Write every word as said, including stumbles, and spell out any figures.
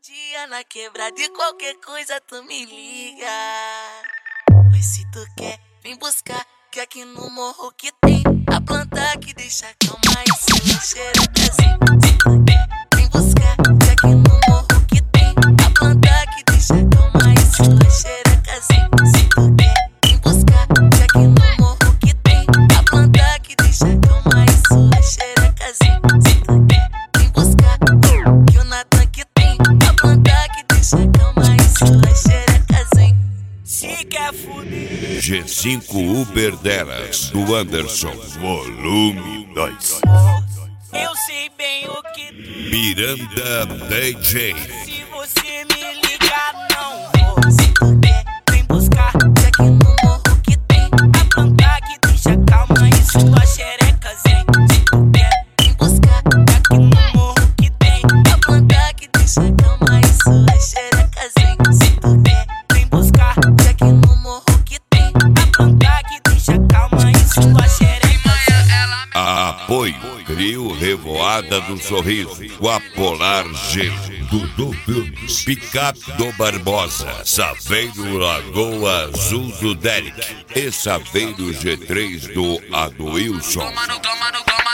dia na quebrada e qualquer coisa tu me liga. Mas se tu quer, vem buscar, que aqui no morro que tem a planta que deixa calma e sua xerecazinha. Se tu quer, vem buscar, que aqui no morro que tem a planta que deixa calma e sua xerecazinha. Se tu quer, vem buscar, que aqui no morro que tem a planta que deixa calma e sua xerecazinha. Se tu quer, vem buscar, que o Natan que tem a planta que deixa calma e sua xerecazinha. Se quer fuder G cinco Uber delas, do Anderson, volume dois. Eu sei bem o que tu... Miranda D J. Se você me ligar, não vou. Se tu quer, vem buscar, que aqui no morro que tem a planta que deixa calma e sua xerecazinha. Se tu quer, vem buscar, que aqui no morro que tem a planta que deixa calma e sua xerecazinha. Se tu quer, vem buscar, que aqui no morro que tem a planta que deixa calma e sua xerecazinha. Apoio Trio Revoada do Sorriso, Guapolar G, Dudu Filmes, Picape do Barbosa, Saveiro Lagoa Azul do Derek e Saveiro G três do Adoilson. Toma no, toma no, toma